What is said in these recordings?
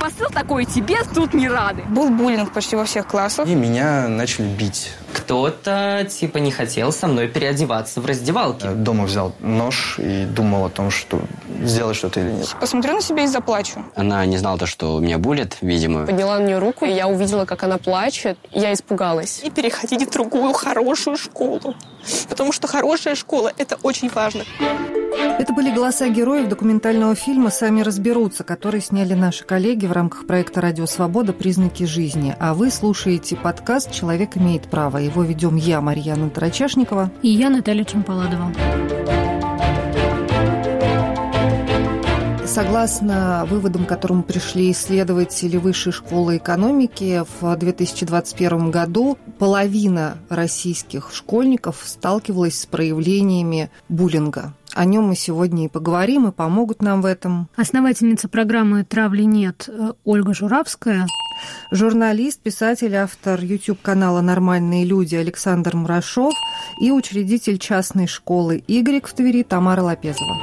посыл такой: тебе тут не рады. Был буллинг почти во всех классах. И меня начали бить. Кто-то, не хотел со мной переодеваться в раздевалке. Дома взял нож и думал о том, что сделать что-то или нет. Посмотрю на себя и заплачу. Она не знала, что меня булят, видимо. Подняла на нее руку, и я увидела, как она плачет. Я испугалась. И переходить в другую хорошую школу. Потому что хорошая школа – это очень важно. Это были голоса героев документального фильма «Сами разберутся», который сняли наши коллеги в рамках проекта «Радио Свобода. Признаки жизни». А вы слушаете подкаст «Человек имеет право». Его ведем я, Марьяна Тарачашникова. И я, Наталья Чемпаладова. Согласно выводам, к которым пришли исследователи Высшей школы экономики, в 2021 году половина российских школьников сталкивалась с проявлениями буллинга. О нем мы сегодня и поговорим, и помогут нам в этом Основательница программы «Травли нет» Ольга Журавская, журналист, писатель, автор YouTube-канала «Нормальные люди» Александр Мурашов и учредитель частной школы «Y» в Твери Тамара Лапезова.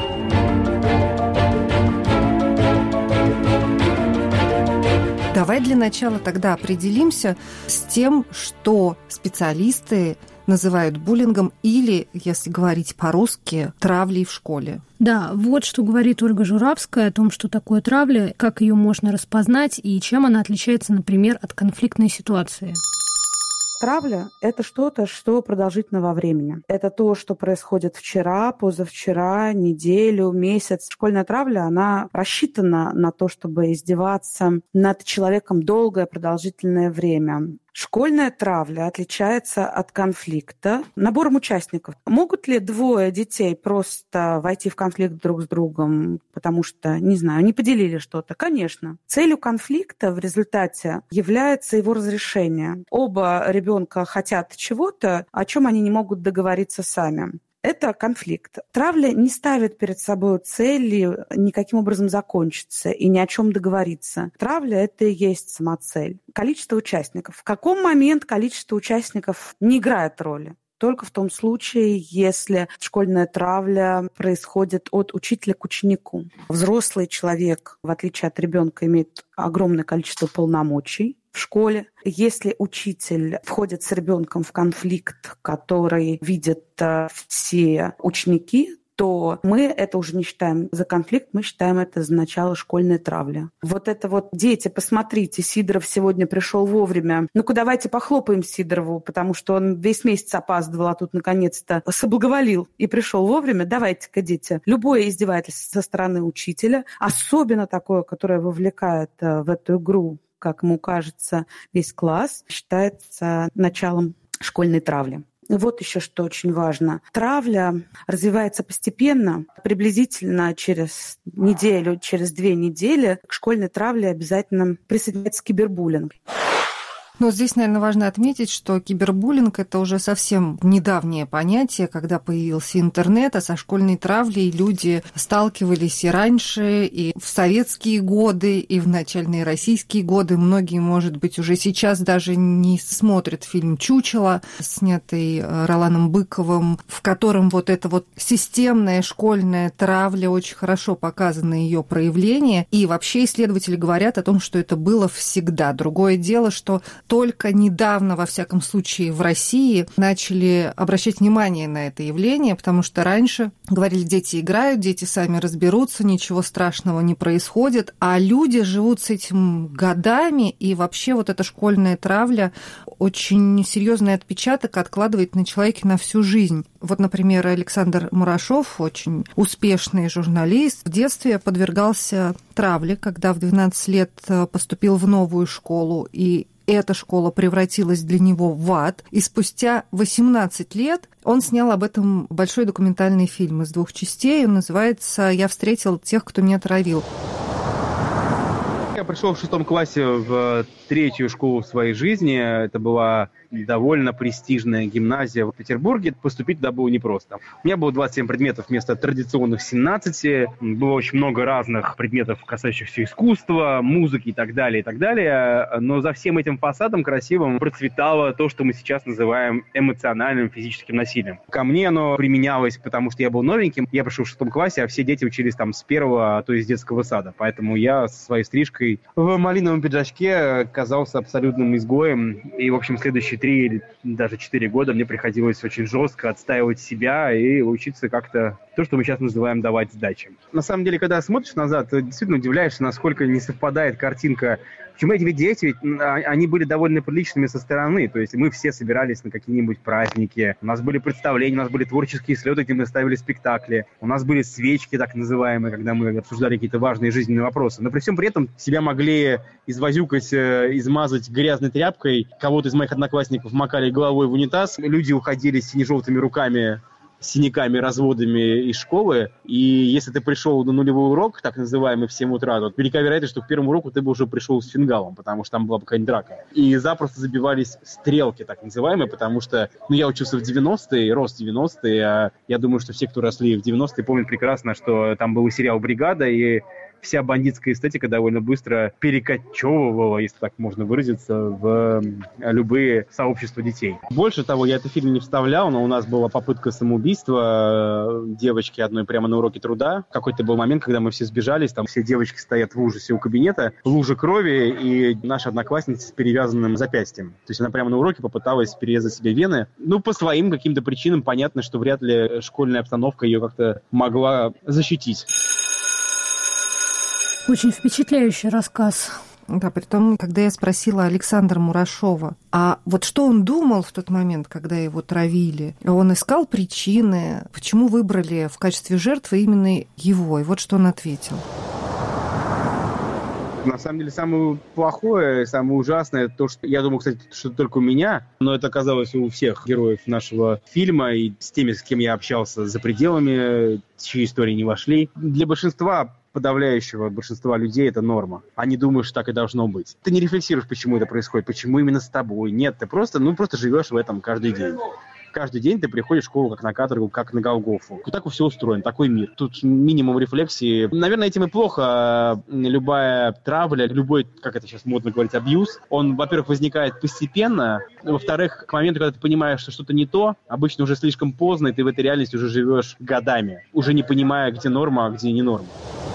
Давай для начала тогда определимся с тем, что специалисты называют буллингом или, если говорить по-русски, травлей в школе. Да, вот что говорит Ольга Журавская о том, что такое травля, как ее можно распознать и чем она отличается, например, от конфликтной ситуации. Травля – это что-то, что продолжительно во времени. Это то, что происходит вчера, позавчера, неделю, месяц. Школьная травля, она рассчитана на то, чтобы издеваться над человеком долгое, продолжительное время. Школьная травля отличается от конфликта набором участников. Могут ли двое детей просто войти в конфликт друг с другом, потому что, не знаю, не поделили что-то? Конечно. Целью конфликта в результате является его разрешение. Оба ребенка хотят чего-то, о чем они не могут договориться сами. Это конфликт. Травля не ставит перед собой цели никаким образом закончиться и ни о чем договориться. Травля – это и есть самоцель. Количество участников. В каком момент количество участников не играет роли? Только в том случае, если школьная травля происходит от учителя к ученику. Взрослый человек, в отличие от ребенка, имеет огромное количество полномочий в школе. Если учитель входит с ребенком в конфликт, который видят все ученики, то мы это уже не считаем за конфликт, мы считаем это за начало школьной травли. Вот это вот, дети, посмотрите, Сидоров сегодня пришел вовремя. Ну-ка, давайте похлопаем Сидорову, потому что он весь месяц опаздывал, а тут наконец-то соблаговолил и пришел вовремя. Давайте-ка, дети, любое издевательство со стороны учителя, особенно такое, которое вовлекает в эту игру, как ему кажется, весь класс, считается началом школьной травли. Вот еще что очень важно. Травля развивается постепенно, приблизительно через неделю, через 2 недели к школьной травле обязательно присоединяется кибербуллинг. Но здесь, наверное, важно отметить, что кибербуллинг – это уже совсем недавнее понятие, когда появился интернет, а со школьной травлей люди сталкивались и раньше, и в советские годы, и в начальные российские годы. Многие, может быть, уже сейчас даже не смотрят фильм «Чучело», снятый Роланом Быковым, в котором вот эта вот системная школьная травля, очень хорошо показано ее проявление. И вообще исследователи говорят о том, что это было всегда. Другое дело, что только недавно, во всяком случае, в России начали обращать внимание на это явление, потому что раньше говорили, дети играют, дети сами разберутся, ничего страшного не происходит, а люди живут с этим годами, и вообще вот эта школьная травля очень серьезный отпечаток откладывает на человеке на всю жизнь. Вот, например, Александр Мурашов, очень успешный журналист, в детстве подвергался травле, когда в 12 лет поступил в новую школу, и эта школа превратилась для него в ад. И спустя 18 лет он снял об этом большой документальный фильм из 2 частей. Он называется «Я встретил тех, кто меня травил». Я пришел в 6 классе в 3-ю школу в своей жизни. Это была довольно престижная гимназия в Петербурге. Поступить туда было непросто. У меня было 27 предметов вместо традиционных 17. Было очень много разных предметов, касающихся искусства, музыки и так далее, и так далее. Но за всем этим фасадом красивым процветало то, что мы сейчас называем эмоциональным физическим насилием. Ко мне оно применялось, потому что я был новеньким. Я пришел в 6 классе, а все дети учились там с 1-го, а то и с детского сада. Поэтому я со своей стрижкой который в малиновом пиджачке казался абсолютным изгоем. И, в общем, следующие 3 или даже 4 года мне приходилось очень жестко отстаивать себя и учиться как-то то, что мы сейчас называем давать сдачи. На самом деле, когда смотришь назад, ты действительно удивляешься, насколько не совпадает картинка. Почему эти дети, ведь они были довольно приличными со стороны. То есть мы все собирались на какие-нибудь праздники, у нас были представления, у нас были творческие слеты, где мы ставили спектакли, у нас были свечки, так называемые, когда мы обсуждали какие-то важные жизненные вопросы. Но при всем при этом себя могли извозюкать, измазать грязной тряпкой. Кого-то из моих одноклассников макали головой в унитаз. Люди уходили с сине-желтыми руками, синяками, разводами из школы, и если ты пришел на нулевой урок, так называемый, в 7 утра, то велика вероятность, что к первому уроку ты бы уже пришел с фингалом, потому что там была бы какая-нибудь драка. И запросто забивались стрелки, так называемые, потому что, я учился в 90-е, рос в 90-е, а я думаю, что все, кто росли в 90-е, помнят прекрасно, что там был сериал «Бригада», и вся бандитская эстетика довольно быстро перекочевывала, если так можно выразиться, в любые сообщества детей. Больше того, я этот фильм не вставлял, но у нас была попытка самоубийства девочки одной прямо на уроке труда. Какой-то был момент, когда мы все сбежались, там все девочки стоят в ужасе у кабинета, лужа крови, и наша одноклассница с перевязанным запястьем. То есть она прямо на уроке попыталась перерезать себе вены. По своим каким-то причинам понятно, что вряд ли школьная обстановка ее как-то могла защитить. Очень впечатляющий рассказ. Да, притом, когда я спросила Александра Мурашова, а вот что он думал в тот момент, когда его травили, он искал причины, почему выбрали в качестве жертвы именно его, и вот что он ответил. На самом деле, самое плохое, самое ужасное, то, что я думал, кстати, что только у меня, но это оказалось у всех героев нашего фильма и с теми, с кем я общался за пределами, чьи истории не вошли. Для большинства, подавляющего большинства людей, это норма. Они думают, что так и должно быть. Ты не рефлексируешь, почему это происходит, почему именно с тобой. Нет, ты просто живешь в этом каждый день. Каждый день ты приходишь в школу как на каторгу, как на Голгофу. Так все устроено, такой мир. Тут минимум рефлексии. Наверное, этим и плохо. Любая травля, любой, как это сейчас модно говорить, абьюз, он, во-первых, возникает постепенно. Во-вторых, к моменту, когда ты понимаешь, что что-то не то, обычно уже слишком поздно, и ты в этой реальности уже живешь годами, уже не понимая, где норма, а где не норма.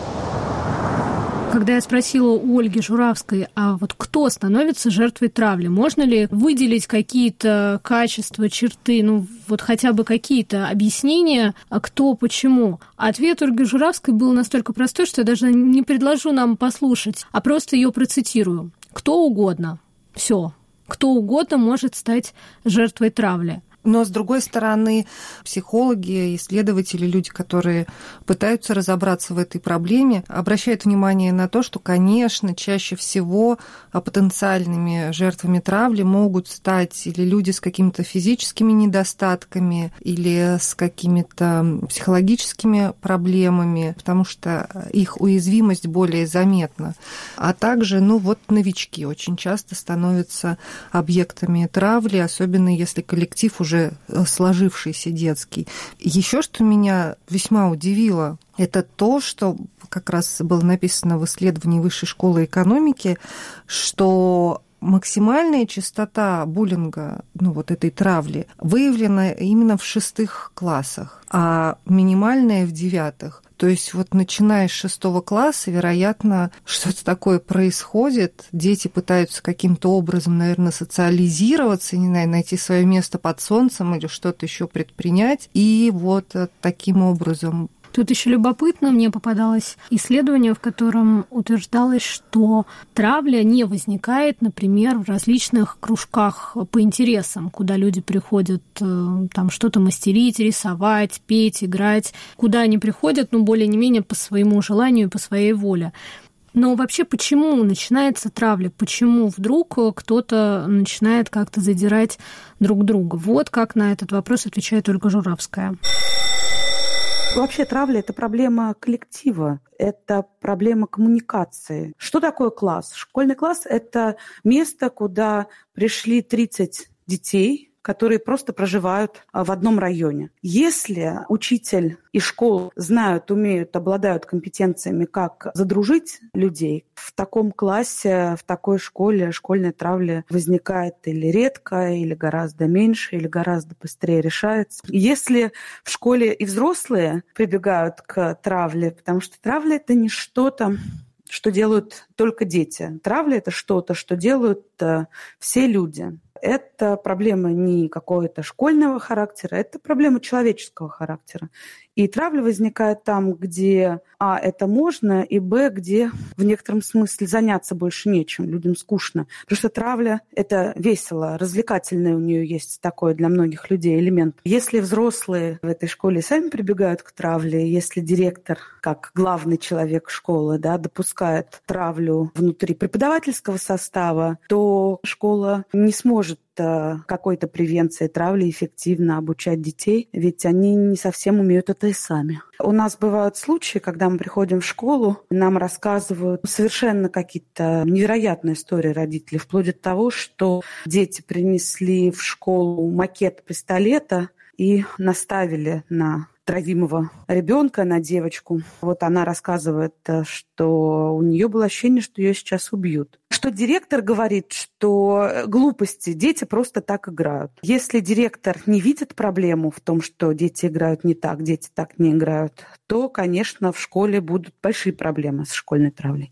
Когда я спросила у Ольги Журавской, а вот кто становится жертвой травли, можно ли выделить какие-то качества, черты, хотя бы какие-то объяснения, кто, почему? Ответ Ольги Журавской был настолько простой, что я даже не предложу нам послушать, а просто ее процитирую. Кто угодно. Все. Кто угодно может стать жертвой травли. Но, с другой стороны, психологи, исследователи, люди, которые пытаются разобраться в этой проблеме, обращают внимание на то, что, конечно, чаще всего потенциальными жертвами травли могут стать или люди с какими-то физическими недостатками, или с какими-то психологическими проблемами, потому что их уязвимость более заметна. А также, новички очень часто становятся объектами травли, особенно если коллектив уже сложившийся детский. Еще что меня весьма удивило, это то, что как раз было написано в исследовании Высшей школы экономики, что максимальная частота буллинга, этой травли, выявлена именно в 6 классах, а минимальная в 9. То есть начиная с 6 класса, вероятно, что-то такое происходит. Дети пытаются каким-то образом, наверное, социализироваться, найти свое место под солнцем или что-то еще предпринять. И таким образом. Тут еще любопытно, мне попадалось исследование, в котором утверждалось, что травля не возникает, например, в различных кружках по интересам, куда люди приходят там что-то мастерить, рисовать, петь, играть, куда они приходят, более-менее по своему желанию и по своей воле. Но вообще, почему начинается травля? Почему вдруг кто-то начинает как-то задирать друг друга? Вот как на этот вопрос отвечает Ольга Журавская. Вообще травля – это проблема коллектива, это проблема коммуникации. Что такое класс? Школьный класс – это место, куда пришли 30 детей, которые просто проживают в одном районе. Если учитель и школа знают, умеют, обладают компетенциями, как задружить людей, в таком классе, в такой школе школьная травля возникает или редко, или гораздо меньше, или гораздо быстрее решается. Если в школе и взрослые прибегают к травле, потому что травля – это не что-то что делают только дети. Травля – это что-то, что делают все люди. Это проблема не какого-то школьного характера, это проблема человеческого характера. И травля возникает там, где это можно, и где в некотором смысле заняться больше нечем, людям скучно. Потому что травля – это весело, развлекательное у нее есть такой для многих людей элемент. Если взрослые в этой школе сами прибегают к травле, если директор, как главный человек школы, допускает травлю внутри преподавательского состава, то школа не сможет какой-то превенции травли эффективно обучать детей, ведь они не совсем умеют это и сами. У нас бывают случаи, когда мы приходим в школу, нам рассказывают совершенно какие-то невероятные истории родителей, вплоть до того, что дети принесли в школу макет пистолета и наставили на травимого ребенка, на девочку. Вот она рассказывает, что у нее было ощущение, что ее сейчас убьют. Что директор говорит, что глупости, дети просто так играют. Если директор не видит проблему в том, что дети играют не так, дети так не играют, то, конечно, в школе будут большие проблемы с школьной травлей.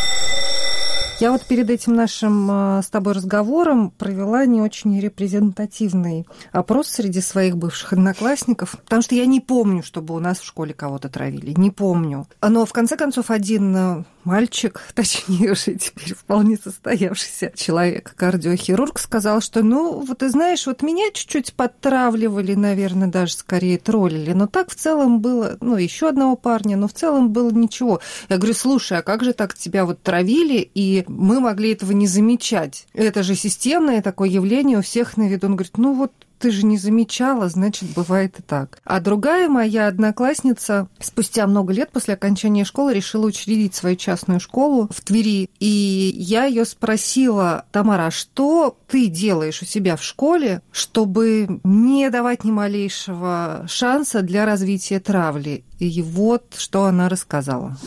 Я вот перед этим нашим с тобой разговором провела не очень репрезентативный опрос среди своих бывших одноклассников, потому что я не помню, чтобы у нас в школе кого-то травили, не помню. Но в конце концов один мальчик, точнее уже теперь вполне состоявшийся человек, кардиохирург, сказал, что, ты знаешь, меня чуть-чуть подтравливали, наверное, даже скорее троллили, но так в целом было, еще одного парня, но в целом было ничего. Я говорю, слушай, а как же так тебя травили, и мы могли этого не замечать? Это же системное такое явление у всех на виду. Он говорит, ты же не замечала, значит, бывает и так. А другая моя одноклассница спустя много лет после окончания школы решила учредить свою частную школу в Твери. И я ее спросила, Тамара, а что ты делаешь у себя в школе, чтобы не давать ни малейшего шанса для развития травли? И вот что она рассказала.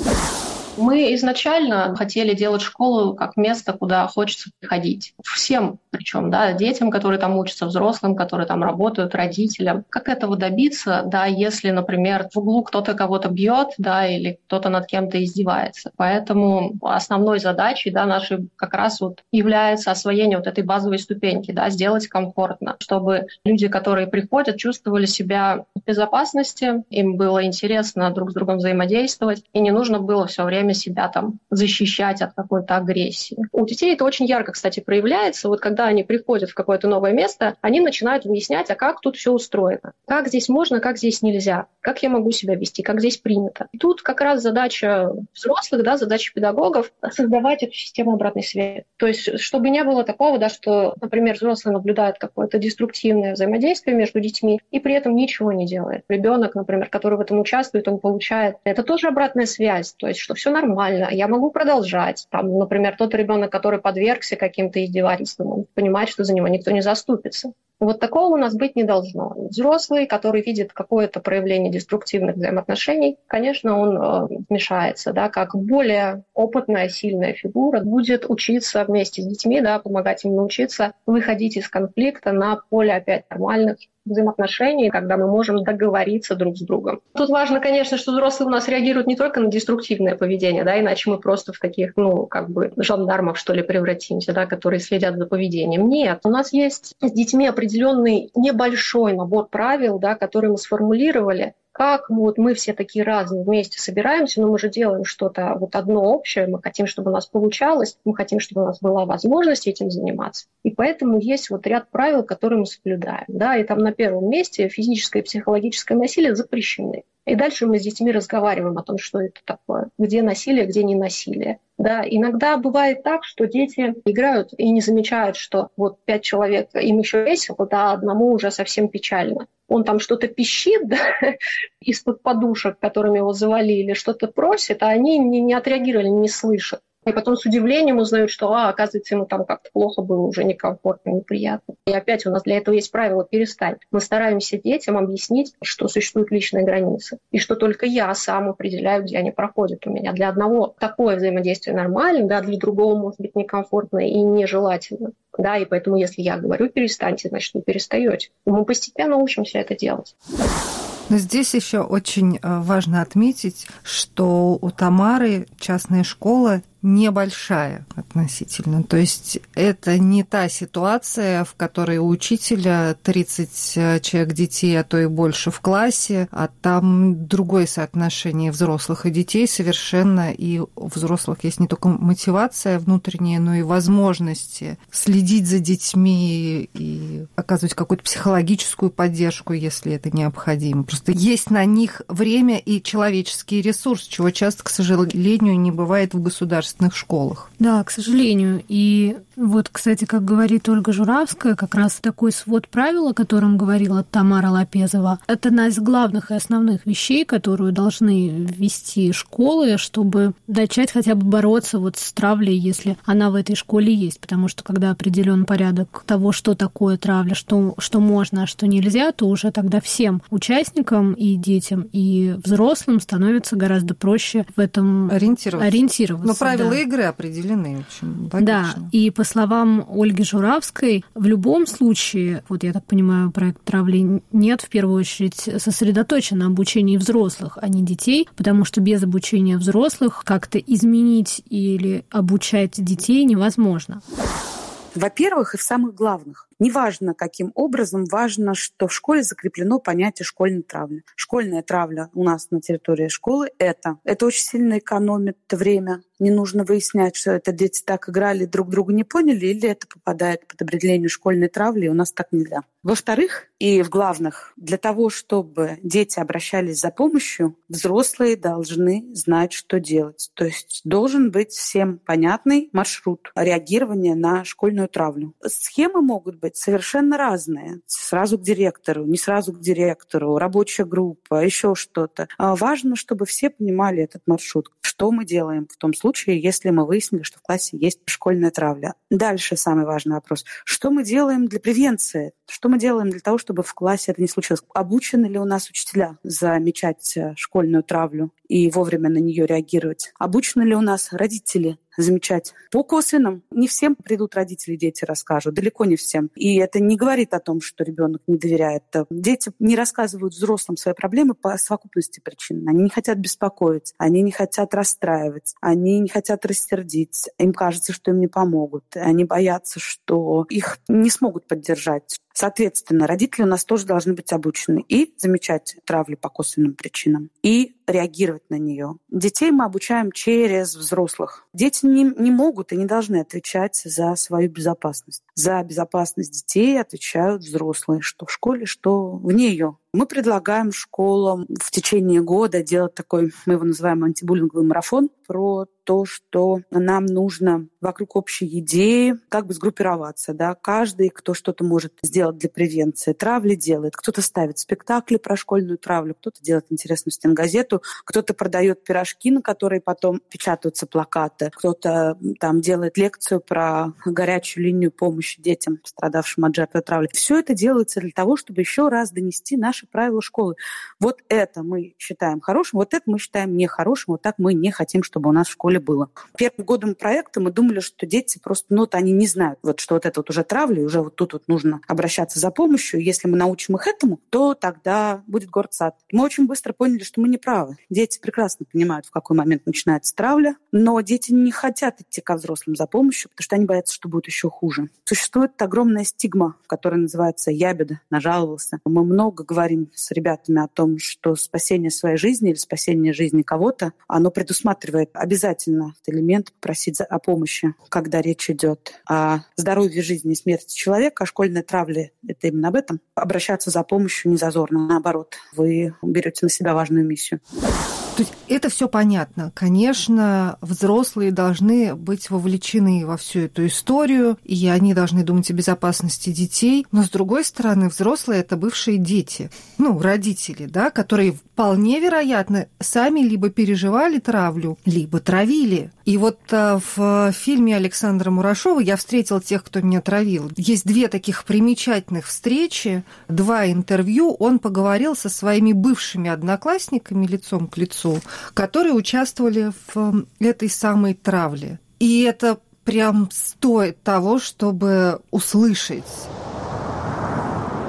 Мы изначально хотели делать школу как место, куда хочется приходить. Всем, причем, детям, которые там учатся, взрослым, которые там работают, родителям. Как этого добиться, если, например, в углу кто-то кого-то бьет, или кто-то над кем-то издевается. Поэтому основной задачей нашей как раз является освоение этой базовой ступеньки, сделать комфортно, чтобы люди, которые приходят, чувствовали себя в безопасности, им было интересно друг с другом взаимодействовать, и не нужно было все время себя защищать от какой-то агрессии. У детей это очень ярко, кстати, проявляется. Когда они приходят в какое-то новое место, они начинают выяснять, а как тут все устроено. Как здесь можно, как здесь нельзя. Как я могу себя вести, как здесь принято. И тут как раз задача взрослых, задача педагогов создавать эту систему обратной связи. То есть, чтобы не было такого, что, например, взрослый наблюдает какое-то деструктивное взаимодействие между детьми и при этом ничего не делает. Ребенок, например, который в этом участвует, он получает. Это тоже обратная связь. То есть, что все нормально, я могу продолжать. Например, тот ребенок, который подвергся каким-то издевательствам, он понимает, что за него никто не заступится. Такого у нас быть не должно. Взрослый, который видит какое-то проявление деструктивных взаимоотношений, конечно, он вмешается, как более опытная, сильная фигура будет учиться вместе с детьми, помогать им научиться выходить из конфликта на поле опять нормальных взаимоотношений, когда мы можем договориться друг с другом. Тут важно, конечно, что взрослые у нас реагируют не только на деструктивное поведение, иначе мы просто в таких, жандармов, что ли, превратимся, которые следят за поведением. Нет, у нас есть с детьми определенный небольшой набор правил, которые мы сформулировали, как мы все такие разные вместе собираемся, но мы же делаем что-то одно общее, мы хотим, чтобы у нас получалось, мы хотим, чтобы у нас была возможность этим заниматься. И поэтому есть ряд правил, которые мы соблюдаем. И там на первом месте физическое и психологическое насилие запрещены. И дальше мы с детьми разговариваем о том, что это такое, где насилие, где не насилие. Иногда бывает так, что дети играют и не замечают, что 5 человек, им еще весело, одному уже совсем печально. Он там что-то пищит из-под подушек, которыми его завалили, что-то просит, а они не отреагировали, не слышат. И потом с удивлением узнают, что, оказывается, ему там как-то плохо было, уже некомфортно, неприятно. И опять у нас для этого есть правило «перестань». Мы стараемся детям объяснить, что существуют личные границы, и что только я сам определяю, где они проходят у меня. Для одного такое взаимодействие нормально, для другого может быть некомфортно и нежелательно. И поэтому если я говорю «перестаньте», значит, вы перестаете. И мы постепенно учимся это делать. Но здесь еще очень важно отметить, что у Тамары частная школа небольшая относительно. То есть это не та ситуация, в которой у учителя 30 человек детей, а то и больше в классе, а там другое соотношение взрослых и детей совершенно, и у взрослых есть не только мотивация внутренняя, но и возможности следить за детьми и оказывать какую-то психологическую поддержку, если это необходимо. Просто есть на них время и человеческий ресурс, чего часто, к сожалению, не бывает в государственных школах. Да, к сожалению. И вот, кстати, как говорит Ольга Журавская, как раз такой свод правил, о котором говорила Тамара Лапезова, это одна из главных и основных вещей, которую должны ввести школы, чтобы начать хотя бы бороться вот с травлей, если она в этой школе есть. Потому что когда определен порядок того, что такое травля, что можно, а что нельзя, то уже тогда всем участникам, и детям, и взрослым становится гораздо проще в этом ориентироваться. Но правила игры определены, в общем, логично. Да, и по словам Ольги Журавской, в любом случае, вот я так понимаю, проект «Травли» нет в первую очередь сосредоточен на обучении взрослых, а не детей, потому что без обучения взрослых как-то изменить или обучать детей невозможно. Во-первых, и в самых главных. Неважно, каким образом, важно, что в школе закреплено понятие школьной травли. Школьная травля у нас на территории школы – это очень сильно экономит время. Не нужно выяснять, что это дети так играли, друг друга не поняли, или это попадает под определение школьной травли, и у нас так нельзя. Во-вторых, и в главных, для того, чтобы дети обращались за помощью, взрослые должны знать, что делать. То есть должен быть всем понятный маршрут реагирования на школьную травлю. Схемы могут быть совершенно разные. Сразу к директору, не сразу к директору, рабочая группа, еще что-то. Важно, чтобы все понимали этот маршрут. Что мы делаем в том случае, если мы выяснили, что в классе есть школьная травля. Дальше самый важный вопрос. Что мы делаем для превенции? Что мы делаем для того, чтобы в классе это не случилось? Обучены ли у нас учителя замечать школьную травлю и вовремя на нее реагировать? Обучены ли у нас родители замечать? По косвенным. Не всем придут родители, дети расскажут. Далеко не всем. И это не говорит о том, что ребенок не доверяет. Дети не рассказывают взрослым свои проблемы по совокупности причин. Они не хотят беспокоить, они не хотят расстраивать, они не хотят рассердить. Им кажется, что им не помогут. Они боятся, что их не смогут поддержать. Соответственно, родители у нас тоже должны быть обучены и замечать травлю по косвенным причинам, и реагировать на нее. Детей мы обучаем через взрослых. Дети не могут и не должны отвечать за свою безопасность. За безопасность детей отвечают взрослые, что в школе, что вне ее. Мы предлагаем школам в течение года делать такой, мы его называем антибуллинговый марафон, про то, что нам нужно вокруг общей идеи как бы сгруппироваться. Да? Каждый, кто что-то может сделать для превенции травли, делает. Кто-то ставит спектакли про школьную травлю, кто-то делает интересную стенгазету, кто-то продает пирожки, на которые потом печатаются плакаты, кто-то там делает лекцию про горячую линию помощи детям, пострадавшим от жертвы травли. Все это делается для того, чтобы еще раз донести наши правила школы. Вот это мы считаем хорошим, вот это мы считаем нехорошим, вот так мы не хотим, чтобы у нас в школе было. Первым годом проекта мы думали, что дети просто, они не знают, что вот это вот уже травля, и уже вот тут вот нужно обращаться за помощью. Если мы научим их этому, то тогда будет город сад. Мы очень быстро поняли, что мы не правы. Дети прекрасно понимают, в какой момент начинается травля, но дети не хотят идти ко взрослым за помощью, потому что они боятся, что будет еще хуже. Существует огромная стигма, которая называется «ябеда», «нажаловался». Мы много говорим с ребятами о том, что спасение своей жизни или спасение жизни кого-то, оно предусматривает обязательно этот элемент попросить о помощи, когда речь идет о здоровье, жизни и смерти человека. А школьная травля — это именно об этом. Обращаться за помощью не зазорно. Наоборот, вы берете на себя важную миссию. То есть это все понятно. Конечно, взрослые должны быть вовлечены во всю эту историю, и они должны думать о безопасности детей. Но, с другой стороны, взрослые – это бывшие дети, родители, да, которые вполне вероятно сами либо переживали травлю, либо травили. И вот в фильме Александра Мурашова «Я встретил тех, кто меня травил» есть две таких примечательных встречи, 2 интервью. Он поговорил со своими бывшими одноклассниками лицом к лицу, которые участвовали в этой самой травле. И это прям стоит того, чтобы услышать.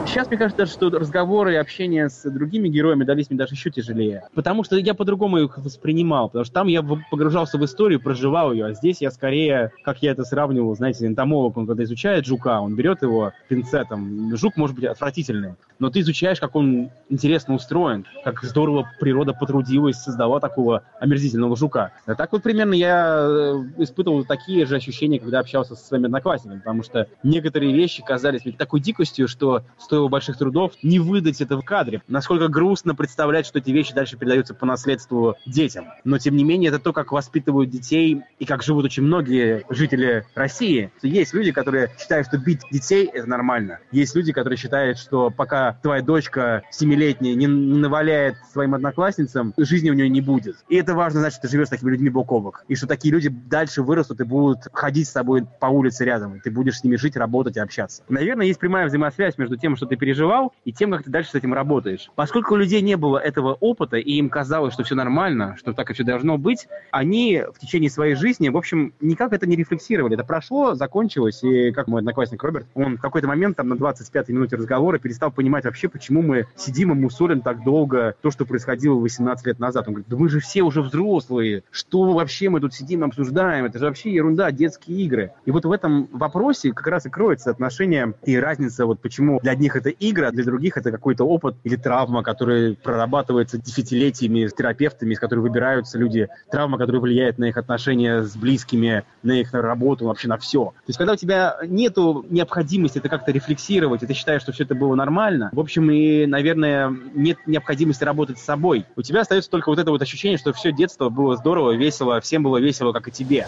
Сейчас, мне кажется, даже, что разговоры и общение с другими героями дались мне даже еще тяжелее. Потому что я по-другому их воспринимал. Потому что там я погружался в историю, проживал ее. А здесь я скорее, как я это сравнивал, знаете, энтомолог, он когда изучает жука, он берет его пинцетом. Жук может быть отвратительный, но ты изучаешь, как он интересно устроен, как здорово природа потрудилась, создала такого омерзительного жука. А так вот примерно я испытывал такие же ощущения, когда общался со своими одноклассниками. Потому что некоторые вещи казались мне такой дикостью, что стоило больших трудов не выдать это в кадре. Насколько грустно представлять, что эти вещи дальше передаются по наследству детям. Но, тем не менее, это то, как воспитывают детей и как живут очень многие жители России. Есть люди, которые считают, что бить детей – это нормально. Есть люди, которые считают, что пока твоя дочка 7-летняя не наваляет своим одноклассницам, жизни у нее не будет. И это важно знать, что ты живешь с такими людьми бок о бок. И что такие люди дальше вырастут и будут ходить с тобой по улице рядом. И ты будешь с ними жить, работать и общаться. Наверное, есть прямая взаимосвязь между тем, что ты переживал, и тем, как ты дальше с этим работаешь. Поскольку у людей не было этого опыта, и им казалось, что все нормально, что так и все должно быть, они в течение своей жизни, в общем, никак это не рефлексировали. Это прошло, закончилось, и как мой одноклассник Роберт, он в какой-то момент, там, на 25-й минуте разговора перестал понимать вообще, почему мы сидим и мусолим так долго то, что происходило 18 лет назад. Он говорит, да мы же все уже взрослые, что вообще мы тут сидим, обсуждаем, это же вообще ерунда, детские игры. И вот в этом вопросе как раз и кроется отношение и разница, вот почему для одних это игра, а для других это какой-то опыт или травма, которая прорабатывается десятилетиями с терапевтами, из которых выбираются люди, травма, которая влияет на их отношения с близкими, на их работу, вообще на все. То есть, когда у тебя нету необходимости это как-то рефлексировать, и ты считаешь, что все это было нормально, в общем, и, наверное, нет необходимости работать с собой. У тебя остается только вот это вот ощущение, что все детство было здорово, весело, всем было весело, как и тебе.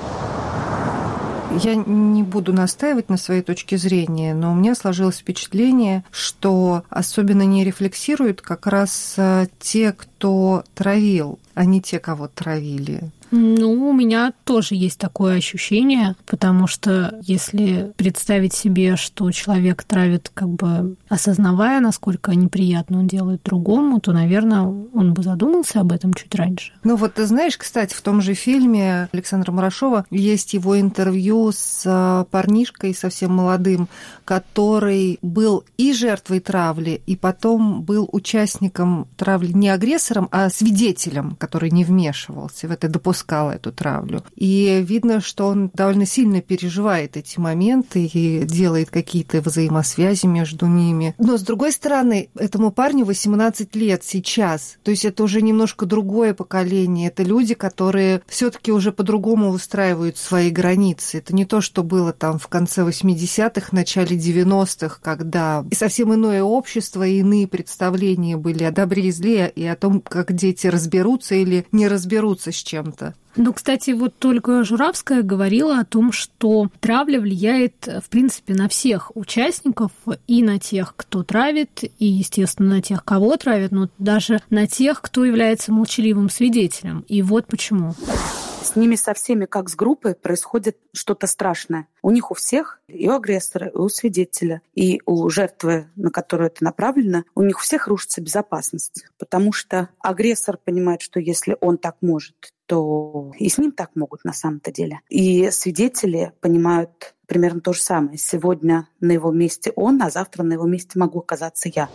Я не буду настаивать на своей точке зрения, но у меня сложилось впечатление, что особенно не рефлексируют как раз те, кто травил, а не те, кого травили. Ну, у меня тоже есть такое ощущение, потому что если представить себе, что человек травит, как бы осознавая, насколько неприятно он делает другому, то, наверное, он бы задумался об этом чуть раньше. Ну вот ты знаешь, кстати, в том же фильме Александра Мурашова есть его интервью с парнишкой совсем молодым, который был и жертвой травли, и потом был участником травли не агрессором, а свидетелем, который не вмешивался в это, допускал эту травлю. И видно, что он довольно сильно переживает эти моменты и делает какие-то взаимосвязи между ними. Но, с другой стороны, этому парню 18 лет сейчас. То есть это уже немножко другое поколение. Это люди, которые все-таки уже по-другому выстраивают свои границы. Это не то, что было там в конце 80-х, начале 90-х, когда совсем иное общество и иные представления были о добре и зле, и о том, как дети разберутся или не разберутся с чем-то. Ну, кстати, вот только Журавская говорила о том, что травля влияет, в принципе, на всех участников, и на тех, кто травит, и, естественно, на тех, кого травят, но даже на тех, кто является молчаливым свидетелем. И вот почему. С ними со всеми, как с группой, происходит что-то страшное. У них у всех, и у агрессора, и у свидетеля, и у жертвы, на которую это направлено, у них у всех рушится безопасность. Потому что агрессор понимает, что если он так может, то и с ним так могут на самом-то деле. И свидетели понимают примерно то же самое. Сегодня на его месте он, а завтра на его месте могу оказаться я.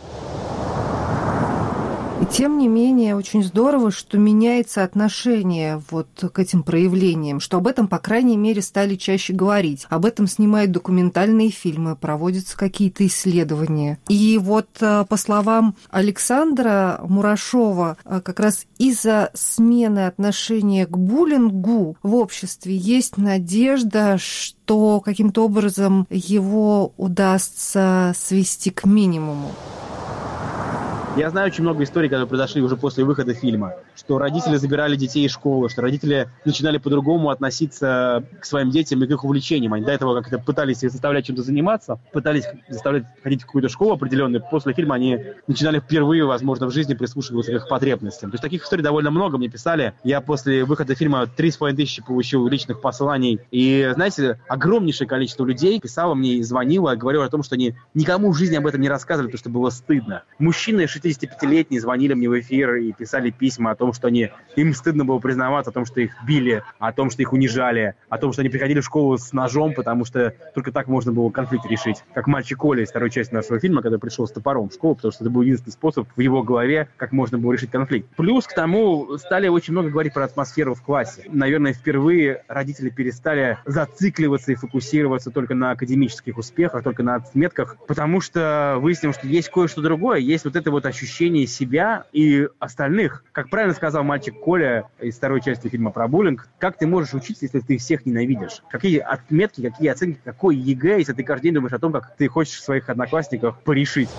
И тем не менее, очень здорово, что меняется отношение вот к этим проявлениям, что об этом, по крайней мере, стали чаще говорить. Об этом снимают документальные фильмы, проводятся какие-то исследования. И вот, по словам Александра Мурашова, как раз из-за смены отношения к буллингу в обществе есть надежда, что каким-то образом его удастся свести к минимуму. Я знаю очень много историй, которые произошли уже после выхода фильма, что родители забирали детей из школы, что родители начинали по-другому относиться к своим детям и к их увлечениям. Они до этого как-то пытались их заставлять чем-то заниматься, пытались заставлять ходить в какую-то школу определенную. После фильма они начинали впервые, возможно, в жизни прислушиваться к их потребностям. То есть таких историй довольно много мне писали. Я после выхода фильма 3500 получил личных посланий. И, знаете, огромнейшее количество людей писало мне и звонило, говорило о том, что они никому в жизни об этом не рассказывали, потому что было стыдно. Мужчины 65-летние звонили мне в эфир и писали письма о том, что им стыдно было признаваться о том, что их били, о том, что их унижали, о том, что они приходили в школу с ножом, потому что только так можно было конфликт решить. Как мальчик Коля из второй части нашего фильма, когда пришел с топором в школу, потому что это был единственный способ в его голове, как можно было решить конфликт. Плюс к тому стали очень много говорить про атмосферу в классе. Наверное, впервые родители перестали зацикливаться и фокусироваться только на академических успехах, только на отметках, потому что выяснилось, что есть кое-что другое, есть вот это вот ощущение себя и остальных. Как правильно сказал мальчик Коля из второй части фильма про буллинг, как ты можешь учиться, если ты всех ненавидишь? Какие отметки, какие оценки, какой ЕГЭ, если ты каждый день думаешь о том, как ты хочешь своих одноклассников порешить?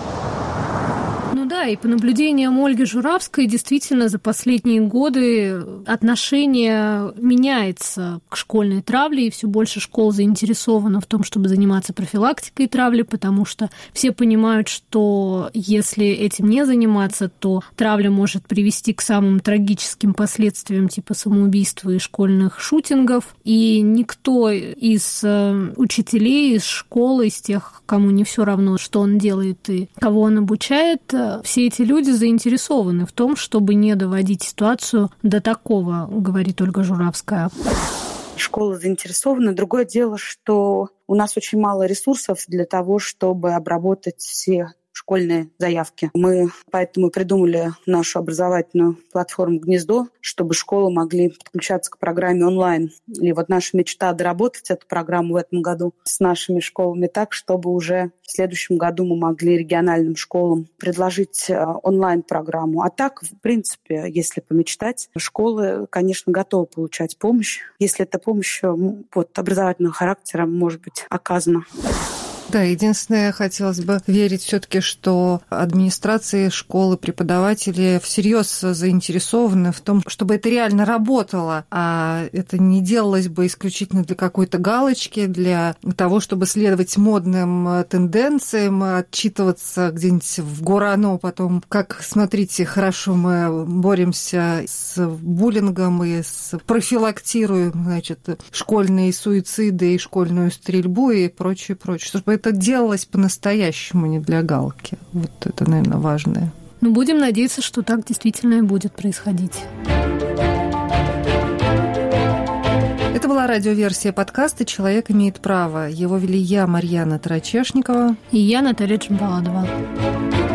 Ну да, и по наблюдениям Ольги Журавской, действительно, за последние годы отношение меняется к школьной травле, и все больше школ заинтересовано в том, чтобы заниматься профилактикой травли, потому что все понимают, что если этим не заниматься, то травля может привести к самым трагическим последствиям типа самоубийства и школьных шутингов, и никто из учителей, из школы, из тех, кому не все равно, что он делает и кого он обучает, все эти люди заинтересованы в том, чтобы не доводить ситуацию до такого, говорит Ольга Журавская. Школа заинтересована. Другое дело, что у нас очень мало ресурсов для того, чтобы обработать все школьные заявки. Мы поэтому придумали нашу образовательную платформу «Гнездо», чтобы школы могли подключаться к программе онлайн. И вот наша мечта — доработать эту программу в этом году с нашими школами так, чтобы уже в следующем году мы могли региональным школам предложить онлайн-программу. А так, в принципе, если помечтать, школы, конечно, готовы получать помощь, если эта помощь образовательного характера может быть оказана. Да, единственное, хотелось бы верить все-таки, что администрации школы, преподаватели всерьез заинтересованы в том, чтобы это реально работало, а это не делалось бы исключительно для какой-то галочки, для того, чтобы следовать модным тенденциям, отчитываться где-нибудь в Гурано потом, как, смотрите, хорошо мы боремся с буллингом и профилактируем, значит, школьные суициды и школьную стрельбу и прочее, чтобы это делалось по-настоящему, не для галки. Вот это, наверное, важное. Ну, будем надеяться, что так действительно и будет происходить. Это была радиоверсия подкаста «Человек имеет право». Его вели я, Марьяна Тарачешникова. И я, Наталья Джамбаладова.